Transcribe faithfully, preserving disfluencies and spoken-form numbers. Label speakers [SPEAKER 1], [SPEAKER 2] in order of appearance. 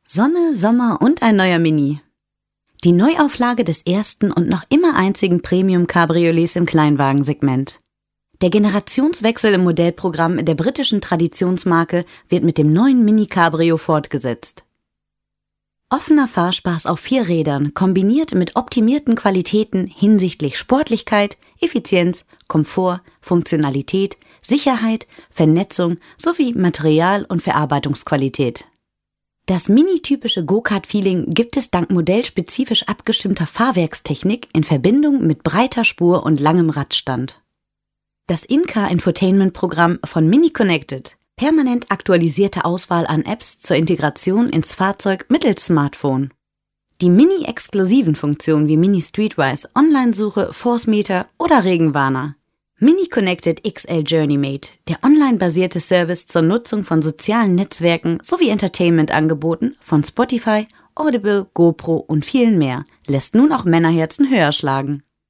[SPEAKER 1] Sonne, Sommer und ein neuer Mini. Die Neuauflage des ersten und noch immer einzigen Premium-Cabriolets im Kleinwagensegment. Der Generationswechsel im Modellprogramm der britischen Traditionsmarke wird mit dem neuen Mini-Cabrio fortgesetzt. Offener Fahrspaß auf vier Rädern, kombiniert mit optimierten Qualitäten hinsichtlich Sportlichkeit, Effizienz, Komfort, Funktionalität, Sicherheit, Vernetzung sowie Material- und Verarbeitungsqualität. Das mini-typische Go-Kart-Feeling gibt es dank modellspezifisch abgestimmter Fahrwerkstechnik in Verbindung mit breiter Spur und langem Radstand. Das In-Car-Infotainment-Programm von Mini Connected, permanent aktualisierte Auswahl an Apps zur Integration ins Fahrzeug mittels Smartphone. Die Mini-exklusiven Funktionen wie Mini Streetwise, Online-Suche, Force-Meter oder Regenwarner. Mini Connected X L JourneyMate, der online-basierte Service zur Nutzung von sozialen Netzwerken sowie Entertainment-Angeboten von Spotify, Audible, GoPro und vielen mehr, lässt nun auch Männerherzen höher schlagen.